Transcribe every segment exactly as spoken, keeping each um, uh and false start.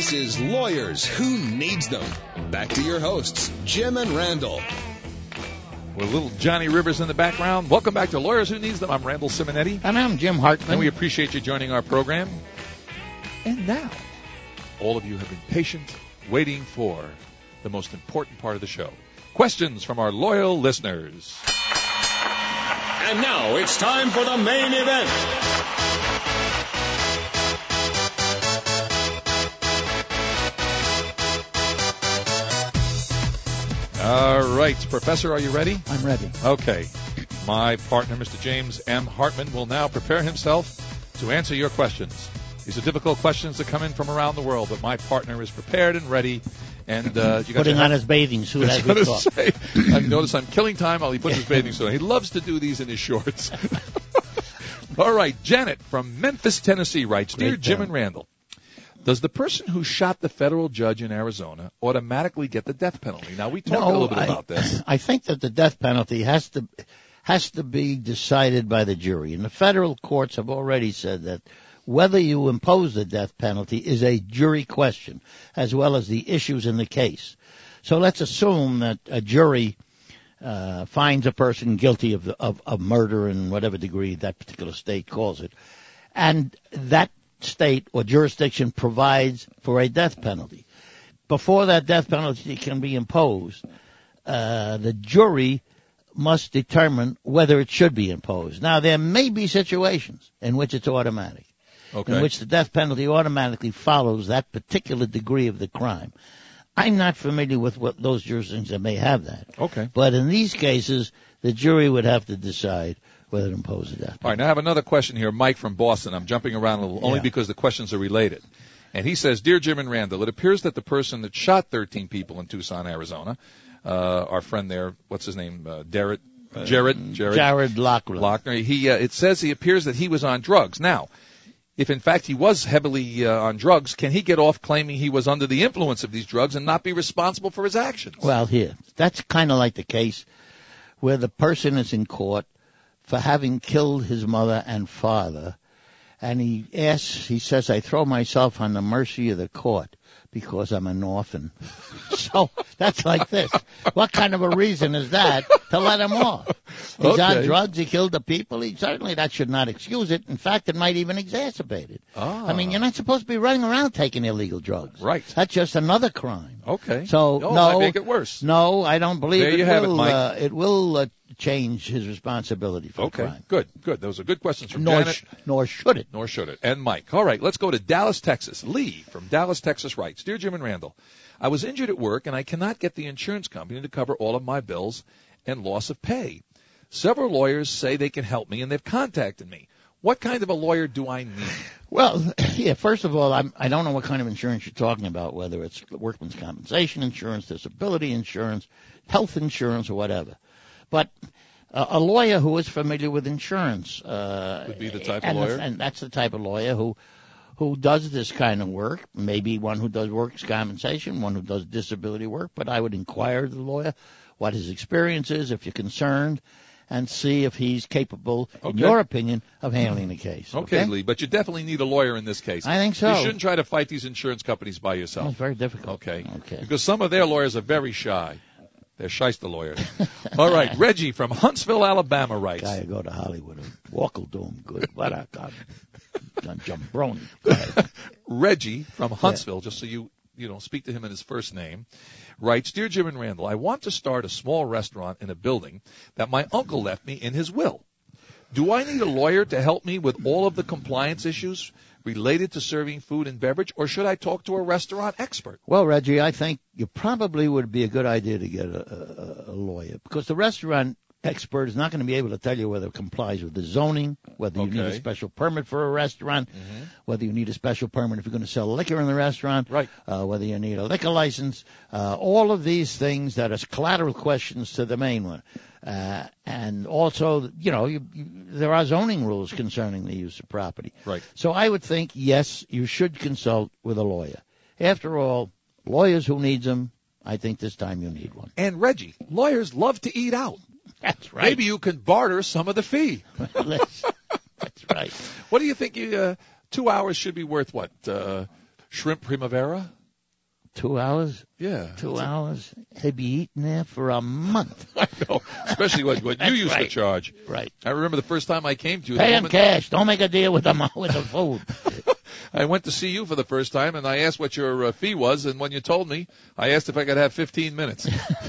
This is Lawyers Who Needs Them. Back to your hosts, Jim and Randall. With little Johnny Rivers in the background. Welcome back to Lawyers Who Needs Them. I'm Randall Simonetti. And I'm Jim Hartman. And we appreciate you joining our program. And now, all of you have been patient, waiting for the most important part of the show. Questions from our loyal listeners. And now it's time for the main event. All right. Professor, are you ready? I'm ready. Okay. My partner, Mister James M. Hartman, will now prepare himself to answer your questions. These are difficult questions that come in from around the world, but my partner is prepared and ready. And uh, you got putting your on his bathing suit as we talk. Say, I notice I'm killing time while he puts his bathing suit on. He loves to do these in his shorts. All right. Janet from Memphis, Tennessee writes, Dear Jim and Randall, does the person who shot the federal judge in Arizona automatically get the death penalty? Now, we talked no, a little bit I, about this. I think that the death penalty has to has to be decided by the jury. And the federal courts have already said that whether you impose the death penalty is a jury question, as well as the issues in the case. So let's assume that a jury uh, finds a person guilty of, of, of murder in whatever degree that particular state calls it, and that state or jurisdiction provides for a death penalty. Before that death penalty can be imposed, uh, the jury must determine whether it should be imposed. Now, there may be situations in which it's automatic, okay. in which the death penalty automatically follows that particular degree of the crime. I'm not familiar with what those jurisdictions that may have that. Okay. But in these cases, the jury would have to decide whether to impose a death penalty. All right, now I have another question here. Mike from Boston. I'm jumping around a little, only Yeah. because the questions are related. And he says, Dear Jim and Randall, it appears that the person that shot thirteen people in Tucson, Arizona, uh, our friend there, what's his name, uh, Derek, uh, Jared, Jared, Jared Lochner. Lochner. He, uh, it says he appears that he was on drugs. Now, if in fact he was heavily uh, on drugs, can he get off claiming he was under the influence of these drugs and not be responsible for his actions? Well, here, that's kind of like the case where the person is in court for having killed his mother and father, and he asks, he says, I throw myself on the mercy of the court because I'm an orphan. So that's like this. What kind of a reason is that to let him off? He's Okay. on drugs, he killed the people. He, certainly that should not excuse it. In fact, it might even exacerbate it. Ah. I mean, you're not supposed to be running around taking illegal drugs. Right. That's just another crime. Okay. So, no, no. might make it worse. No, I don't believe There it you have it, will. Mike. Uh, it will uh, change his responsibility for Okay, the crime. good, good. Those are good questions from Nor, Janet. sh- nor should it. Nor should it. And Mike. All right, let's go to Dallas, Texas. Lee from Dallas, Texas writes, Dear Jim and Randall, I was injured at work and I cannot get the insurance company to cover all of my bills and loss of pay. Several lawyers say they can help me and they've contacted me. What kind of a lawyer do I need? Well, yeah, first of all, I'm, I don't know what kind of insurance you're talking about, whether it's workman's compensation insurance, disability insurance, health insurance, or whatever. But uh, a lawyer who is familiar with insurance uh, Would be the type of and, lawyer? and that's the type of lawyer who who does this kind of work, maybe one who does workers' compensation, one who does disability work, but I would inquire of the lawyer what his experience is, if you're concerned, and see if he's capable, in Okay. your opinion, of handling the case. Okay, Okay, Lee, but you definitely need a lawyer in this case. I think so. You shouldn't try to fight these insurance companies by yourself. It's very difficult. Okay. Okay. Because some of their lawyers are very shy. They're shyster lawyers. All right. Reggie from Huntsville, Alabama writes. Guy go to Hollywood and walk will do him good. What a God. Jambroni. Go ahead. Reggie from Huntsville, just so you, you know, speak to him in his first name, writes, Dear Jim and Randall, I want to start a small restaurant in a building that my uncle left me in his will. Do I need a lawyer to help me with all of the compliance issues related to serving food and beverage, or should I talk to a restaurant expert? Well, Reggie, I think you probably would be a good idea to get a, a, a lawyer, because the restaurant expert is not going to be able to tell you whether it complies with the zoning, whether you need a Okay. special permit for a restaurant, Mm-hmm. whether you need a special permit if you're going to sell liquor in the restaurant, Right. uh, whether you need a liquor license, uh, all of these things that are collateral questions to the main one. Uh, and also, you know, you, you, there are zoning rules concerning the use of property. Right. So I would think, yes, you should consult with a lawyer. After all, lawyers who needs them, I think this time you need one. And Reggie, lawyers love to eat out. That's right. Maybe you can barter some of the fee. That's right. What do you think? You, uh, two hours should be worth what? Uh, shrimp primavera. Two hours? Yeah. Two hours? He'd be eating there for a month. I know, especially what, what you used right. to charge. Right. I remember the first time I came to you. Pay him moment, cash. Don't make a deal with the, with the food. I went to see you for the first time, and I asked what your uh, fee was, and when you told me, I asked if I could have fifteen minutes.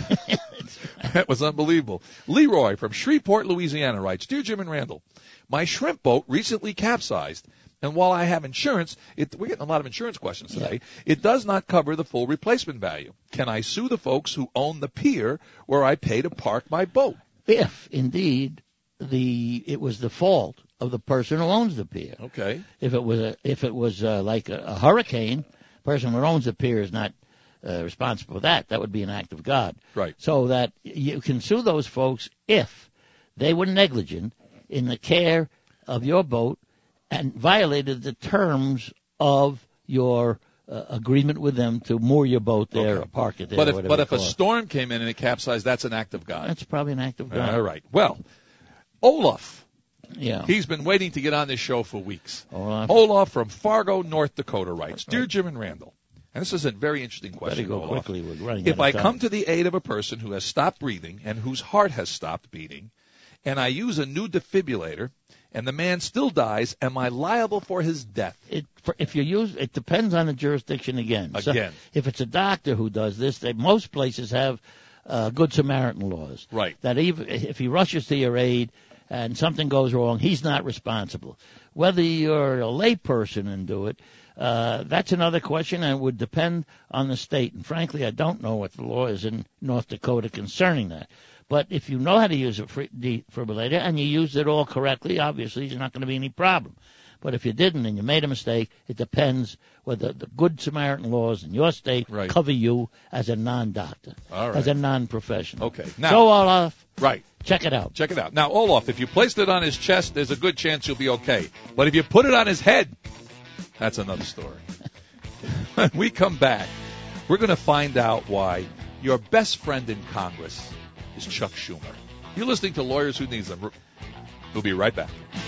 That was unbelievable. Leroy from Shreveport, Louisiana writes, Dear Jim and Randall, my shrimp boat recently capsized, and while I have insurance, it, we're getting a lot of insurance questions today, it does not cover the full replacement value. Can I sue the folks who own the pier where I pay to park my boat? If, indeed, the it was the fault of the person who owns the pier. Okay. If it was a, if it was uh, like a, a hurricane, the person who owns the pier is not uh, responsible for that. That would be an act of God. Right. So that you can sue those folks if they were negligent in the care of your boat and violated the terms of your uh, agreement with them to moor your boat there Okay. or park it there. But or if whatever but they if a call it. storm came in and it capsized, that's an act of God. That's probably an act of God. All right. Well, Olaf. Yeah. He's been waiting to get on this show for weeks. Olaf. Olaf from Fargo, North Dakota writes, Dear Jim and Randall, and this is a very interesting Better question, go Olaf. quickly. We're running If out of I time. come to the aid of a person who has stopped breathing and whose heart has stopped beating, and I use a new defibrillator, and the man still dies, am I liable for his death? It, for, if you use, it depends on the jurisdiction again. Again. So if it's a doctor who does this, they, most places have uh, Good Samaritan laws. Right. That even if he rushes to your aid and something goes wrong, he's not responsible. Whether you're a lay person and do it, uh, that's another question, and it would depend on the state. And frankly, I don't know what the law is in North Dakota concerning that. But if you know how to use a defibrillator and you use it all correctly, obviously there's not going to be any problem. But if you didn't and you made a mistake, it depends whether the Good Samaritan laws in your state Right. cover you as a non-doctor, All right. as a non-professional. Okay. Now, so, Olaf, right. check it out. Check it out. Now, Olaf, if you placed it on his chest, there's a good chance you'll be okay. But if you put it on his head, that's another story. When we come back, we're going to find out why your best friend in Congress is Chuck Schumer. You're listening to Lawyers Who Needs Them. We'll be right back.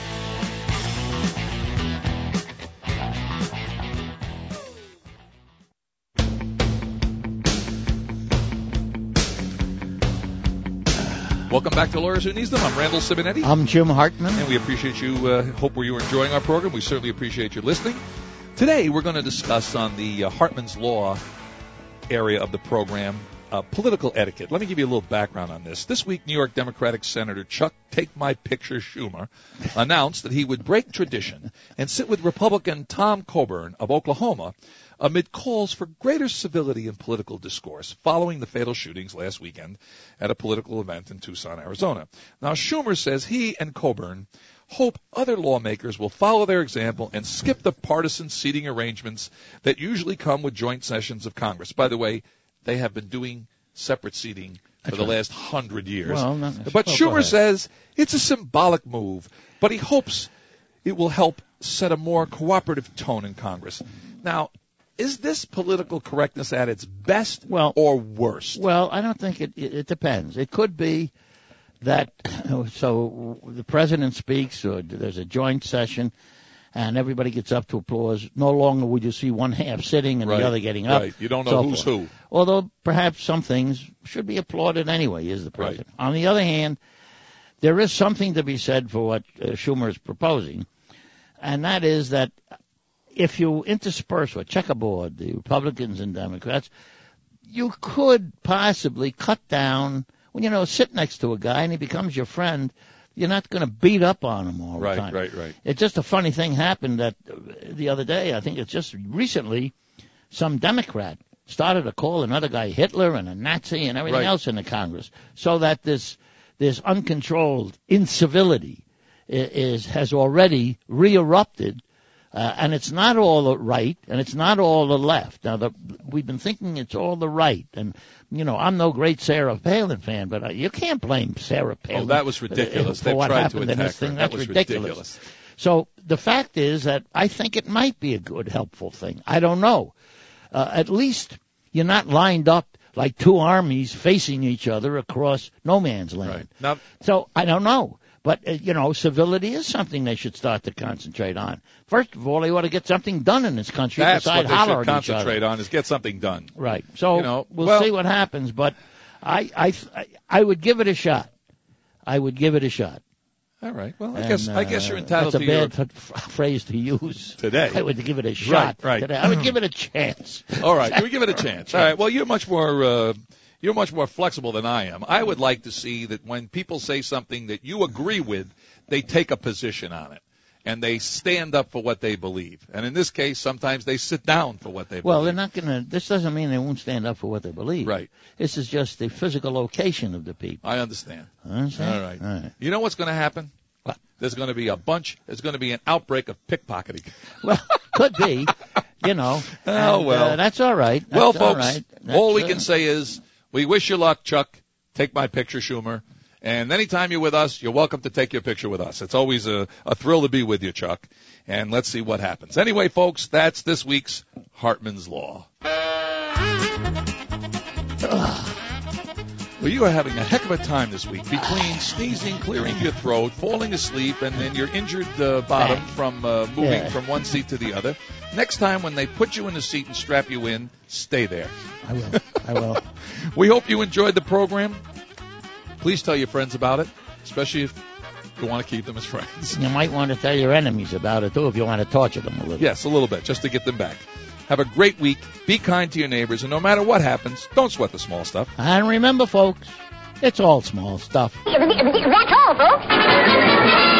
Welcome back to Lawyers Who Needs Them. I'm Randall Simonetti. I'm Jim Hartman. And we appreciate you. Uh, hope you were enjoying our program. We certainly appreciate you listening. Today, we're going to discuss on the uh, Hartman's Law area of the program uh, political etiquette. Let me give you a little background on this. This week, New York Democratic Senator Chuck Take My Picture Schumer announced that he would break tradition and sit with Republican Tom Coburn of Oklahoma amid calls for greater civility in political discourse following the fatal shootings last weekend at a political event in Tucson, Arizona. Now, Schumer says he and Coburn hope other lawmakers will follow their example and skip the partisan seating arrangements that usually come with joint sessions of Congress. By the way, they have been doing separate seating for That's the right. last hundred years. Well, not, but well, go Schumer ahead. says it's a symbolic move, but he hopes it will help set a more cooperative tone in Congress. Now, is this political correctness at its best Well- or worst? Well, I don't think it, it, it depends. It could be that, so the president speaks, or there's a joint session, and everybody gets up to applause. No longer would you see one half sitting and Right, the other getting up. right. You don't know so who's forth. who. Although perhaps some things should be applauded anyway, is the president. Right. On the other hand, there is something to be said for what uh, Schumer is proposing, and that is that if you intersperse or checkerboard the Republicans and Democrats, you could possibly cut down, when you know, sit next to a guy and he becomes your friend, you're not going to beat up on him all Right, the time. right, right. It's just a funny thing happened that uh, the other day, I think it's just recently, some Democrat started to call another guy Hitler and a Nazi and everything Right. else in the Congress, so that this this uncontrolled incivility is, is has already re-erupted. Uh, and it's not all the right, and it's not all the left. Now, the, we've been thinking it's all the right. And, you know, I'm no great Sarah Palin fan, but uh, you can't blame Sarah Palin. Oh, that was ridiculous. uh, For They've what tried to happened in attack this thing. her. That That's was ridiculous. ridiculous. So the fact is that I think it might be a good, helpful thing. I don't know. Uh, at least you're not lined up like two armies facing each other across no man's land. Right. Now, So I don't know. But, uh, you know, civility is something they should start to concentrate on. First of all, they ought to get something done in this country. That's beside what they holler should at each other. concentrate on, is get something done. Right. So You know, we'll, well- see what happens. But I, I, I would give it a shot. I would give it a shot. All right. Well, I And, guess I guess you're uh, entitled that's to a your... bad f- phrase to use Today. I would give it a shot. right. Today. I would give it a chance. All right, we give it a chance. All right. Well, you're much more uh, you're much more flexible than I am. I would like to see that when people say something that you agree with, they take a position on it and they stand up for what they believe. And in this case, sometimes they sit down for what they Well, believe. they're not going to. This doesn't mean they won't stand up for what they believe. Right. This is just the physical location of the people. I understand. Understand? All right. All right. You know what's going to happen? What? There's going to be a bunch. There's going to be an outbreak of pickpocketing. Well, could be. You know. Oh, and, well. Uh, that's all right. That's Well, all folks, right. That's, all we uh, can say is we wish you luck, Chuck. Take my picture, Schumer. And anytime you're with us, you're welcome to take your picture with us. It's always a, a thrill to be with you, Chuck. And let's see what happens. Anyway, folks, that's this week's Hartman's Law. Well, you are having a heck of a time this week between sneezing, clearing your throat, falling asleep, and then your injured uh, bottom from uh, moving Yeah. from one seat to the other. Next time when they put you in the seat and strap you in, stay there. I will. I will. We hope you enjoyed the program. Please tell your friends about it, especially if you want to keep them as friends. You might want to tell your enemies about it, too, if you want to torture them a little. Yes, a little bit, just to get them back. Have a great week. Be kind to your neighbors, and no matter what happens, don't sweat the small stuff. And remember, folks, it's all small stuff. That's all, folks.